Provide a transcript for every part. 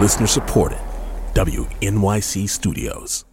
Listener supported. WNYC Studios.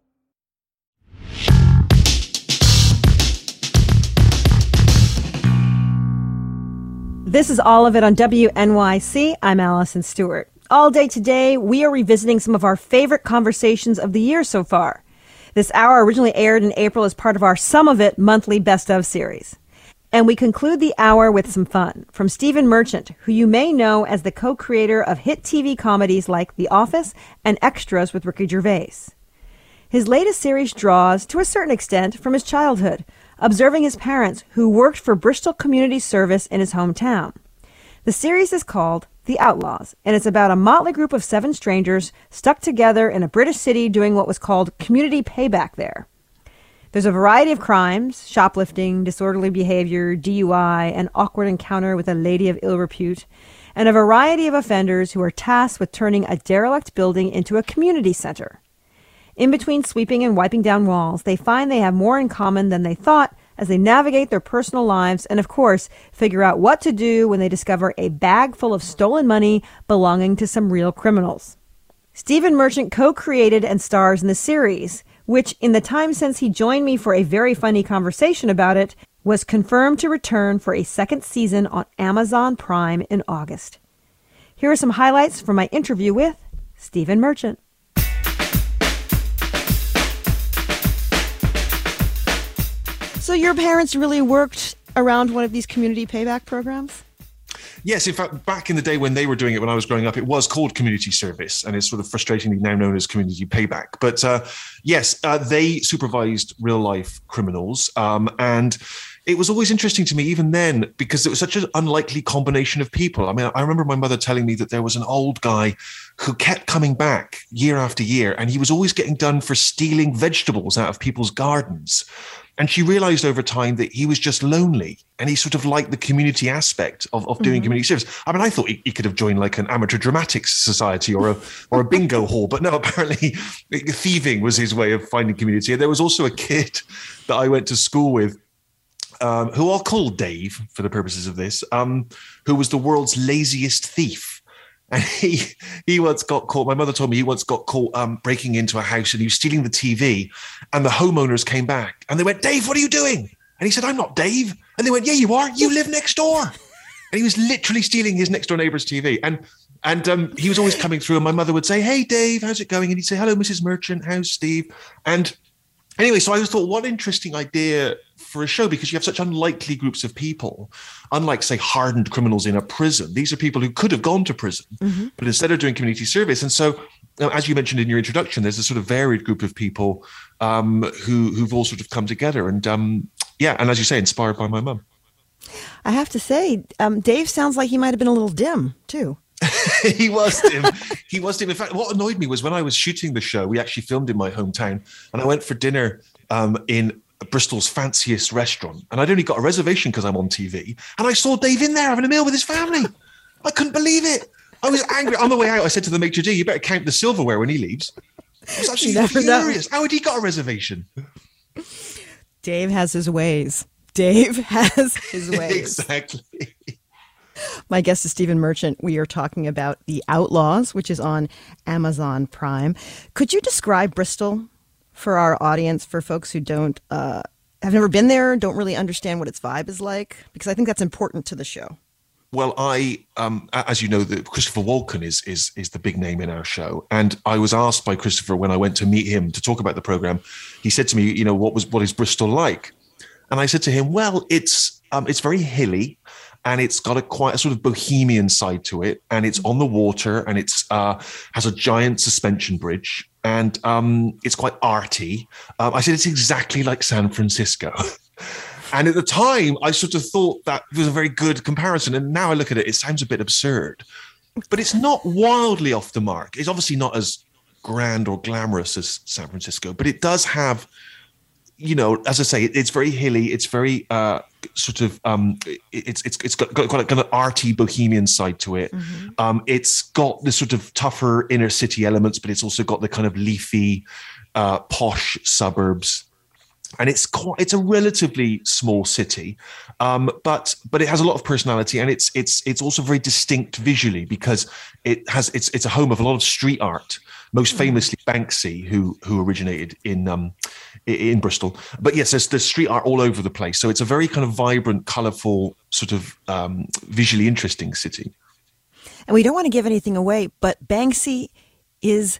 This is All of It on WNYC. I'm Allison Stewart. All day today, we are revisiting some of our favorite conversations of the year so far. This hour originally aired in April as part of our Some of It monthly Best Of series. And we conclude the hour with some fun from Stephen Merchant, who you may know as the co-creator of hit TV comedies like The Office and Extras with Ricky Gervais. His latest series draws, to a certain extent, from his childhood, observing his parents, who worked for Bristol Community Service in his hometown. The series is called The Outlaws, and it's about a motley group of 7 strangers stuck together in a British city doing what was called community payback there. There's a variety of crimes: shoplifting, disorderly behavior, DUI, an awkward encounter with a lady of ill repute, and a variety of offenders who are tasked with turning a derelict building into a community center. In between sweeping and wiping down walls, they find they have more in common than they thought as they navigate their personal lives and, of course, figure out what to do when they discover a bag full of stolen money belonging to some real criminals. Stephen Merchant co-created and stars in the series, which, in the time since he joined me for a very funny conversation about it, was confirmed to return for a second season on Amazon Prime in August. Here are some highlights from my interview with Stephen Merchant. So your parents really worked around one of these community payback programs? Yes, in fact, back in the day when they were doing it, when I was growing up, it was called community service, and it's sort of frustratingly now known as community payback. But yes, they supervised real life criminals. And it was always interesting to me, even then, because it was such an unlikely combination of people. I mean, I remember my mother telling me that there was an old guy who kept coming back year after year, and he was always getting done for stealing vegetables out of people's gardens. And she realized over time that he was just lonely, and he sort of liked the community aspect of doing community service. I mean, I thought he could have joined like an amateur dramatics society or a bingo hall, but no, apparently thieving was his way of finding community. And there was also a kid that I went to school with, who I'll call Dave for the purposes of this, who was the world's laziest thief. And he once got caught. My mother told me he once got caught breaking into a house, and he was stealing the TV. And the homeowners came back and they went, "Dave, what are you doing?" And he said, "I'm not Dave." And they went, "Yeah, you are. You live next door." And he was literally stealing his next door neighbor's TV. And he was always coming through, and my mother would say, "Hey, Dave, how's it going?" And he'd say, "Hello, Mrs. Merchant. How's Steve?" And anyway, so I just thought, what an interesting idea for a show, because you have such unlikely groups of people. Unlike, say, hardened criminals in a prison, these are people who could have gone to prison, but instead are doing community service. And so, as you mentioned in your introduction, there's a sort of varied group of people who've all sort of come together. And and as you say, inspired by my mum. I have to say, Dave sounds like he might have been a little dim, too. He was dim. He was dim. In fact, what annoyed me was when I was shooting the show, we actually filmed in my hometown, and I went for dinner in Bristol's fanciest restaurant, and I'd only got a reservation because I'm on TV, and I saw Dave in there having a meal with his family. I couldn't believe it. I was angry. On the way out, I said to the maitre d', "You better count the silverware when he leaves." I was absolutely furious. How had he got a reservation? Dave has his ways. Dave has his ways. Exactly. My guest is Stephen Merchant. We are talking about The Outlaws, which is on Amazon Prime. Could you describe Bristol for our audience, for folks who don't have never been there, don't really understand what its vibe is like? Because I think that's important to the show. Well, as you know, Christopher Walken is the big name in our show, and I was asked by Christopher when I went to meet him to talk about the program. He said to me, what is Bristol like? And I said to him, well, it's very hilly, and it's got quite a sort of bohemian side to it, and it's on the water, and it's has a giant suspension bridge, and it's quite arty. I said it's exactly like San Francisco. And at the time, I sort of thought that was a very good comparison. And now I look at it, it sounds a bit absurd. But it's not wildly off the mark. It's obviously not as grand or glamorous as San Francisco, but it does have, as I say, it's very hilly. It's very it's got an arty bohemian side to it. Mm-hmm. It's got the sort of tougher inner city elements, but it's also got the kind of leafy, posh suburbs. and it's a relatively small city, but it has a lot of personality, and it's also very distinct visually because it's a home of a lot of street art, most famously Banksy, who originated in Bristol. But yes, there's street art all over the place, so it's a very kind of vibrant, colourful, sort of visually interesting city. And we don't want to give anything away, but Banksy is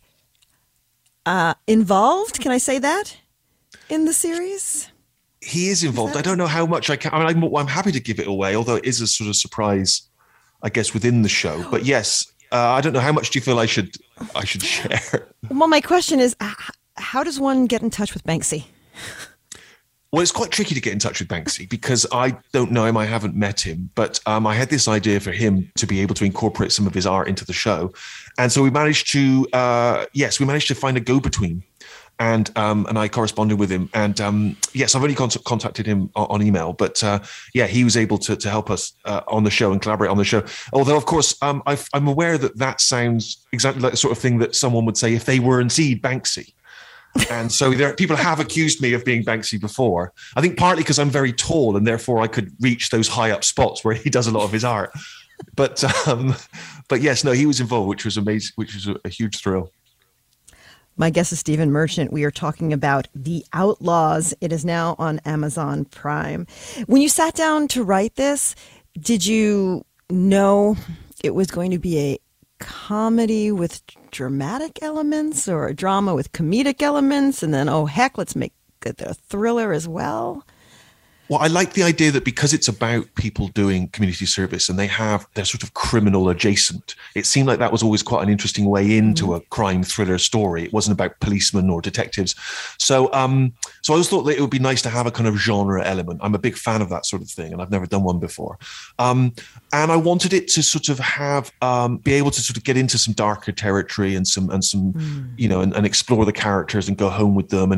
involved. Can I say that? In the series? He is involved. I don't know how much I can. I mean, I'm happy to give it away, although it is a sort of surprise, I guess, within the show. But yes, I don't know how much do you feel I should share. Well, my question is, how does one get in touch with Banksy? Well, it's quite tricky to get in touch with Banksy because I don't know him. I haven't met him, but I had this idea for him to be able to incorporate some of his art into the show, and so we managed to find a go-between. And I corresponded with him, and yes, I've only contacted him on email, but he was able to help us on the show and collaborate on the show. Although, of course, I'm aware that sounds exactly like the sort of thing that someone would say if they were indeed Banksy. And so people have accused me of being Banksy before. I think partly because I'm very tall, and therefore I could reach those high up spots where he does a lot of his art. But yes, no, he was involved, which was amazing, which was a huge thrill. My guest is Stephen Merchant. We are talking about The Outlaws. It is now on Amazon Prime. When you sat down to write this, did you know it was going to be a comedy with dramatic elements or a drama with comedic elements? And then, oh, heck, let's make it a thriller as well? Well, I like the idea that because it's about people doing community service and they're sort of criminal adjacent, it seemed like that was always quite an interesting way into a crime thriller story. It wasn't about policemen or detectives. So I always thought that it would be nice to have a kind of genre element. I'm a big fan of that sort of thing, and I've never done one before. And I wanted it to sort of be able to sort of get into some darker territory and some and explore the characters and go home with them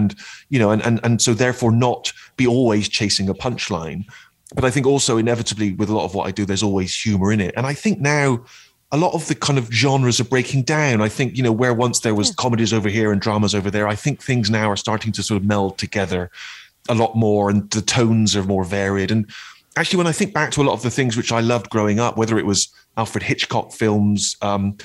and so therefore not be always chasing a punchline. But I think also inevitably with a lot of what I do, there's always humor in it. And I think now a lot of the kind of genres are breaking down. I think, where once there was comedies over here and dramas over there, I think things now are starting to sort of meld together a lot more, and the tones are more varied. And actually, when I think back to a lot of the things which I loved growing up, whether it was Alfred Hitchcock films,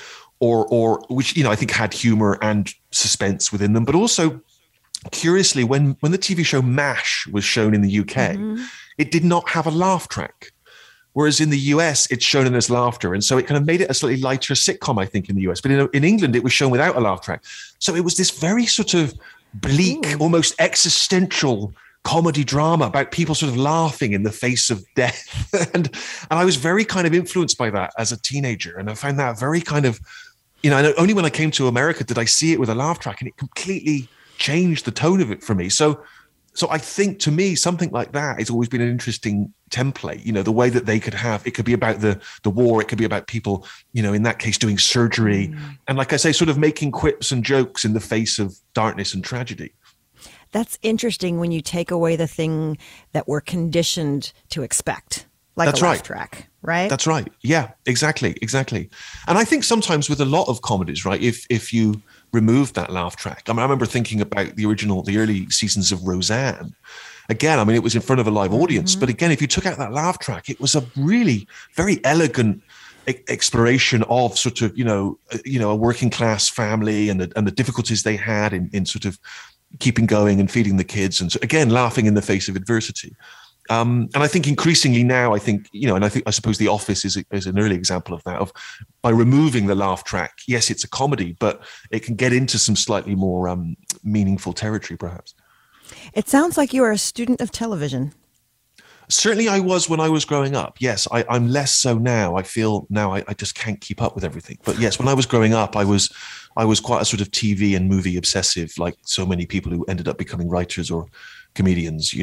or which, I think had humor and suspense within them, but also curiously, when the TV show MASH was shown in the UK, it did not have a laugh track. Whereas in the US, it's shown in as laughter. And so it kind of made it a slightly lighter sitcom, I think, in the US. But in England, it was shown without a laugh track. So it was this very sort of bleak, almost existential comedy drama about people sort of laughing in the face of death. and I was very kind of influenced by that as a teenager. And I found that very kind of, only when I came to America did I see it with a laugh track, and it completely changed the tone of it for me. So I think, to me, something like that has always been an interesting template. The way that they could have, it could be about the war, it could be about people, in that case, doing surgery. And like I say, sort of making quips and jokes in the face of darkness and tragedy. That's interesting when you take away the thing that we're conditioned to expect, like a laugh track, right? That's right. Yeah, exactly. And I think sometimes with a lot of comedies, right, if you remove that laugh track. I remember thinking about the early seasons of Roseanne. Again, it was in front of a live audience, but again, if you took out that laugh track, it was a really very elegant exploration of sort of, a working class family and the difficulties they had in sort of keeping going and feeding the kids. And so, again, laughing in the face of adversity. And I think increasingly now, I suppose The Office is an early example of that, by removing the laugh track. Yes, it's a comedy, but it can get into some slightly more meaningful territory, perhaps. It sounds like you are a student of television. Certainly I was when I was growing up. Yes, I'm less so now. I feel now I just can't keep up with everything. But yes, when I was growing up, I was quite a sort of TV and movie obsessive, like so many people who ended up becoming writers or comedians.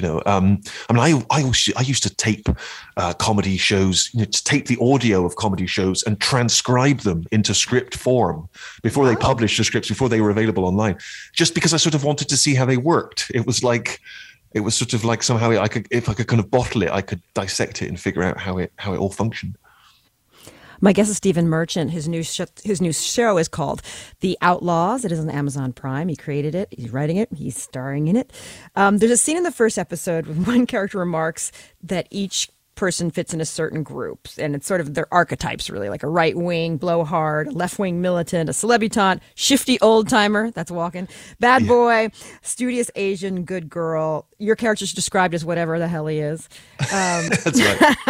I used to tape comedy shows, to tape the audio of comedy shows and transcribe them into script form before they published the scripts, before they were available online, just because I sort of wanted to see how they worked. It was sort of like somehow if I could kind of bottle it, I could dissect it and figure out how it all functioned. My guest is Stephen Merchant. His new show is called The Outlaws. It is on Amazon Prime. He created it. He's writing it. He's starring in it. There's a scene in the first episode where one character remarks that each person fits in a certain group, and it's sort of their archetypes, really, like a right-wing blowhard, a left-wing militant, a celebutante, shifty old-timer, that's Walken, bad boy, studious Asian, good girl. Your character's described as whatever the hell he is. That's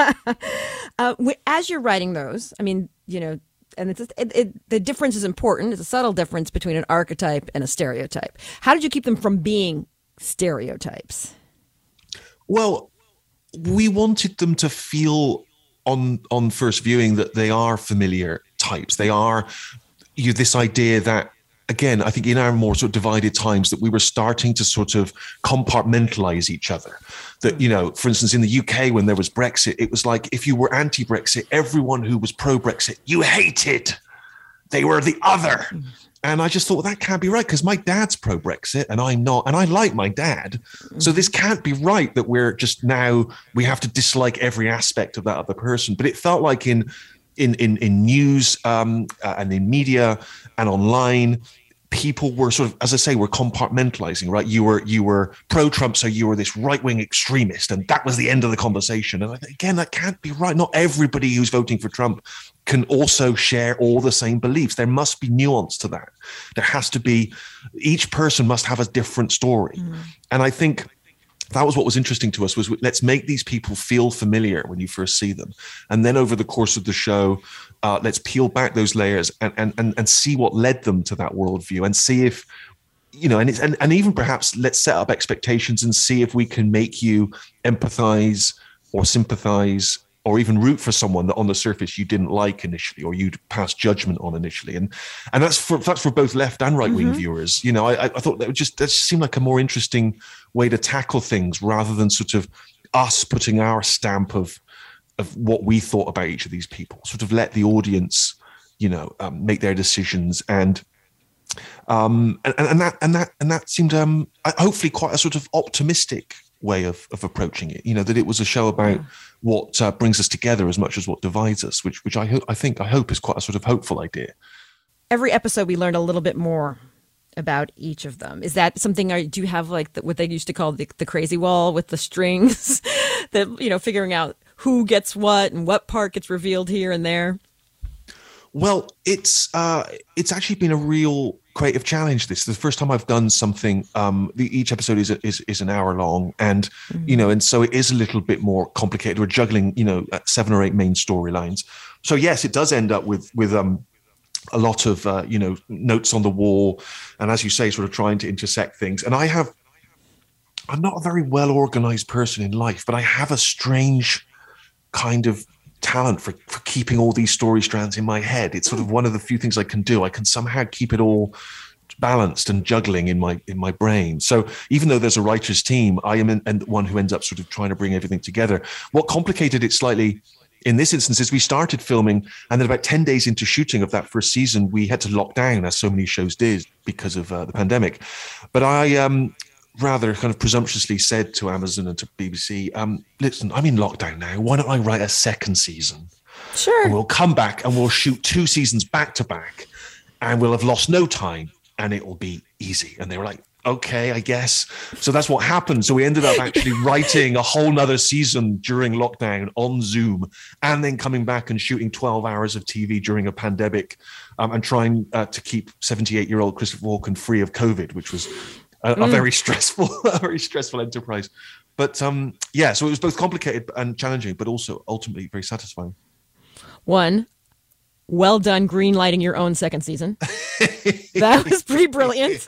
right. As you're writing those, I mean, you know, and the difference is important. It's a subtle difference between an archetype and a stereotype. How did you keep them from being stereotypes? Well, we wanted them to feel on first viewing that they are familiar types. They are this idea that, again, I think in our more sort of divided times, that we were starting to sort of compartmentalize each other. That, you know, for instance, in the UK, when there was Brexit, it was like if you were anti-Brexit, everyone who was pro-Brexit, you hated. They were the other. And I just thought, well, that can't be right, because my dad's pro-Brexit and I'm not, and I like my dad. So this can't be right that we're just now, we have to dislike every aspect of that other person. But it felt like in news and in media and online, people were sort of, as I say, were compartmentalizing, right? You were pro-Trump, so you were this right-wing extremist, and that was the end of the conversation. And again, that can't be right. Not everybody who's voting for Trump can also share all the same beliefs. There must be nuance to that. There has to be, each person must have a different story. And I think that was what was interesting to us, was let's make these people feel familiar when you first see them. And then over the course of the show, let's peel back those layers and see what led them to that worldview, and see if, you know, and even perhaps let's set up expectations and see if we can make you empathize or sympathize or even root for someone that on the surface you didn't like initially, or you'd pass judgment on initially. And that's for both left and right wing viewers. You know, I thought that just seemed like a more interesting way to tackle things, rather than sort of us putting our stamp of what we thought about each of these people. Sort of let the audience, you know, make their decisions, and that seemed hopefully quite a sort of optimistic way of approaching it. You know, that it was a show about what brings us together as much as what divides us, which I hope is quite a sort of hopeful idea. Every episode we learned a little bit more about each of them. Is that something, do you have like what they used to call the crazy wall with the strings that, you know, figuring out who gets what and what part gets revealed here and there? Well, it's actually been a real creative challenge. This is the first time I've done something. Each episode is an hour long, and you know, and so it is a little bit more complicated. We're juggling, you know, 7 or 8 main storylines. So yes, it does end up with a lot of you know, notes on the wall, and as you say, sort of trying to intersect things. And I'm not a very well organized person in life, but I have a strange kind of talent for keeping all these story strands in my head. It's sort of one of the few things I can do. I can somehow keep it all balanced and juggling in my brain. So even though there's a writer's team, I am and one who ends up sort of trying to bring everything together. What complicated it slightly in this instance is we started filming, and then about 10 days into shooting of that first season, we had to lock down, as so many shows did, because of the pandemic. But I rather kind of presumptuously said to Amazon and to BBC, listen, I'm in lockdown now. Why don't I write a second season? Sure. And we'll come back and we'll shoot 2 seasons back to back, and we'll have lost no time, and it will be easy. And they were like, okay, I guess. So that's what happened. So we ended up actually writing a whole nother season during lockdown on Zoom, and then coming back and shooting 12 hours of TV during a pandemic, and trying to keep 78-year-old Christopher Walken free of COVID, which was a very stressful, enterprise. But yeah, so it was both complicated and challenging, but also ultimately very satisfying. One, well done green-lighting your own second season. That was pretty brilliant.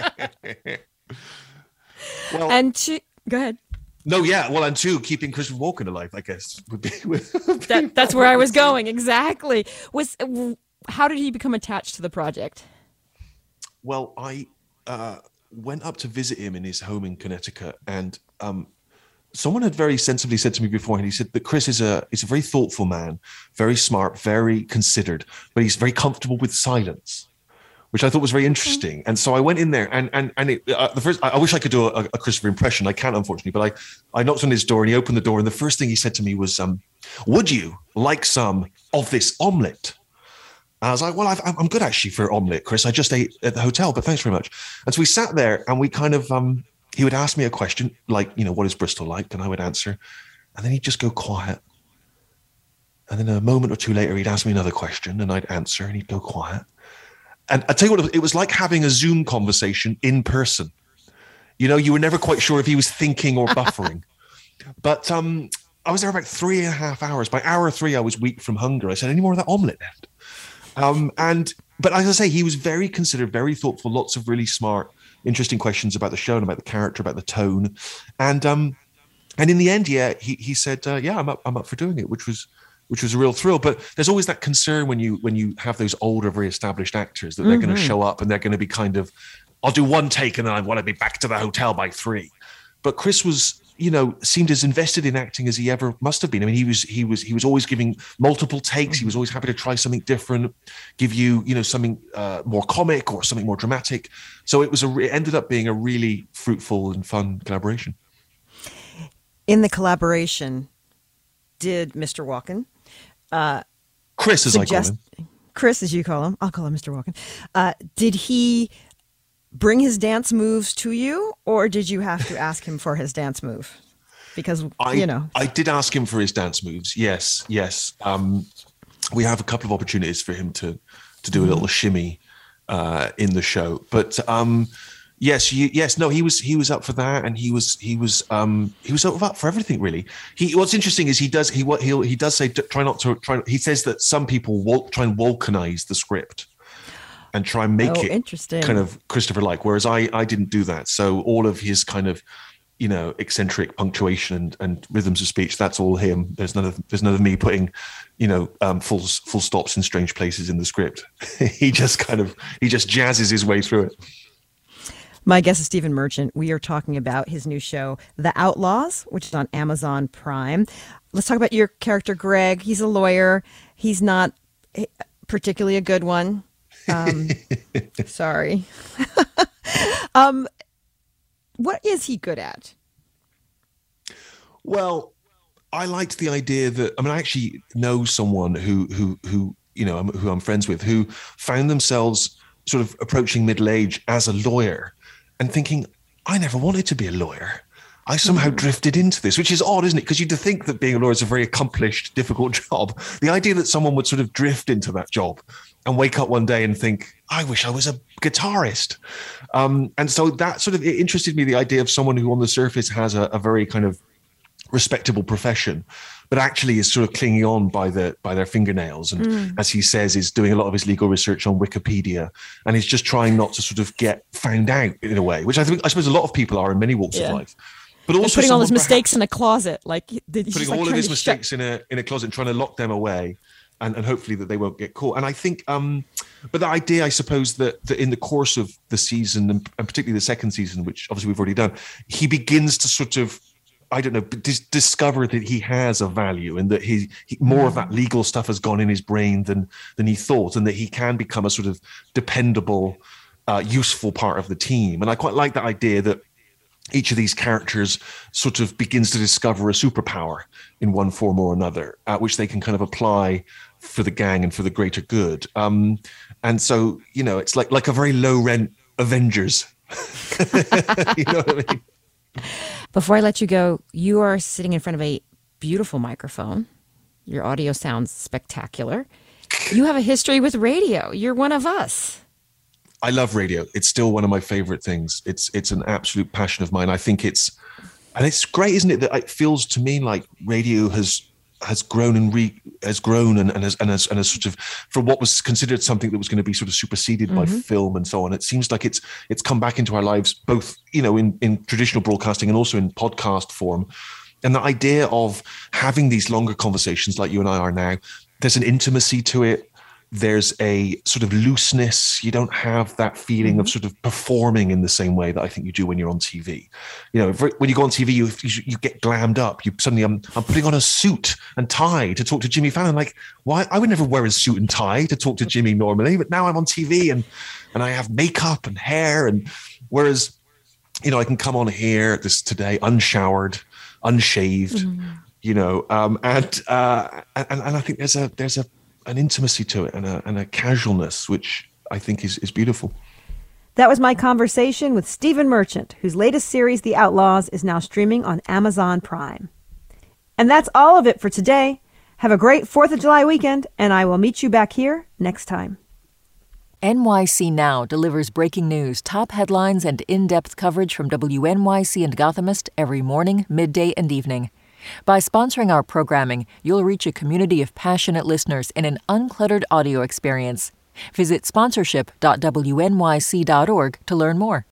Well, and two, go ahead. No, yeah. Well, and 2, keeping Christopher Walken alive, I guess, would be that's where I was going. Exactly. How did he become attached to the project? Well, I went up to visit him in his home in Connecticut, and someone had very sensibly said to me beforehand, he said that Chris is a very thoughtful man, very smart, very considered, but he's very comfortable with silence, which I thought was very interesting. And so I went in there, and the first, I wish I could do a Christopher impression. I can't, unfortunately, but I knocked on his door, and he opened the door, and the first thing he said to me was, Would you like some of this omelette? And I was like, well, I'm good actually for omelette, Chris. I just ate at the hotel, but thanks very much. And so we sat there and we kind of, he would ask me a question like, what is Bristol like? And I would answer. And then he'd just go quiet. And then a moment or two later, he'd ask me another question and I'd answer and he'd go quiet. And I tell you what, it was like having a Zoom conversation in person. You were never quite sure if he was thinking or buffering. But I was there about 3.5 hours. By hour 3, I was weak from hunger. I said, any more of that omelette left? But as I say, he was very considered, very thoughtful, lots of really smart, interesting questions about the show and about the character, about the tone. And in the end, he said, I'm up for doing it, which was a real thrill. But there's always that concern when you have those older, very established actors that they're going to show up and they're going to be kind of, I'll do one take and then I want to be back to the hotel by 3. But Chris was, seemed as invested in acting as he ever must have been. I mean, he was always giving multiple takes. He was always happy to try something different, give you, something more comic or something more dramatic. So it ended up being a really fruitful and fun collaboration. In the collaboration, did Mr. Walken, Chris, as I call him, Chris, as you call him, I'll call him Mr. Walken. Did he bring his dance moves to you, or did you have to ask him for his dance move? Because, I did ask him for his dance moves. Yes. We have a couple of opportunities for him to do a little shimmy in the show. But he was up for that, and he was up for everything really. What's interesting is he does say he says that some people try and Walkenize the script and try and make it interesting, kind of Christopher-like, whereas I didn't do that. So all of his kind of, eccentric punctuation and rhythms of speech, that's all him. There's none of me putting, full stops in strange places in the script. he just jazzes his way through it. My guest is Stephen Merchant. We are talking about his new show, The Outlaws, which is on Amazon Prime. Let's talk about your character, Greg. He's a lawyer. He's not particularly a good one. Sorry. What is he good at? Well, I liked the idea that, I actually know someone who I'm friends with, who found themselves sort of approaching middle age as a lawyer and thinking, I never wanted to be a lawyer. I somehow drifted into this, which is odd, isn't it? Because you'd think that being a lawyer is a very accomplished, difficult job. The idea that someone would sort of drift into that job and wake up one day and think, I wish I was a guitarist. And so that sort of, it interested me, the idea of someone who on the surface has a very kind of respectable profession, but actually is sort of clinging on by their fingernails. And as he says, is doing a lot of his legal research on Wikipedia, and he's just trying not to sort of get found out in a way, which I suppose a lot of people are in many walks of life. But also putting all his mistakes in a closet, putting all of his mistakes in a closet and trying to lock them away, and hopefully that they won't get caught. And I think, but the idea, I suppose, that in the course of the season, and particularly the second season, which obviously we've already done, he begins to sort of, I don't know, discover that he has a value, and that he more of that legal stuff has gone in his brain than he thought, and that he can become a sort of dependable, useful part of the team. And I quite like that idea that each of these characters sort of begins to discover a superpower in one form or another, which they can kind of apply for the gang and for the greater good. And so, it's like a very low rent Avengers. You know what I mean? Before I let you go, you are sitting in front of a beautiful microphone. Your audio sounds spectacular. You have a history with radio. You're one of us. I love radio. It's still one of my favorite things. It's an absolute passion of mine. I think it's great, isn't it? That it feels to me like radio has grown and has sort of, for what was considered something that was going to be sort of superseded by film and so on. It seems like it's come back into our lives, both, in traditional broadcasting and also in podcast form. And the idea of having these longer conversations like you and I are now, there's an intimacy to it. There's a sort of looseness. You don't have that feeling of sort of performing in the same way that I think you do when you're on TV. When you go on TV, you get glammed up. I'm putting on a suit and tie to talk to Jimmy Fallon. Like, why? I would never wear a suit and tie to talk to Jimmy normally, but now I'm on TV and I have makeup and hair. And whereas, I can come on here today unshowered, unshaved, and I think there's an intimacy to it and a casualness, which I think is beautiful. That was my conversation with Stephen Merchant, whose latest series, The Outlaws, is now streaming on Amazon Prime. And that's all of it for today. Have a great 4th of July weekend, and I will meet you back here next time. NYC Now delivers breaking news, top headlines, and in-depth coverage from WNYC and Gothamist every morning, midday, and evening. By sponsoring our programming, you'll reach a community of passionate listeners in an uncluttered audio experience. Visit sponsorship.wnyc.org to learn more.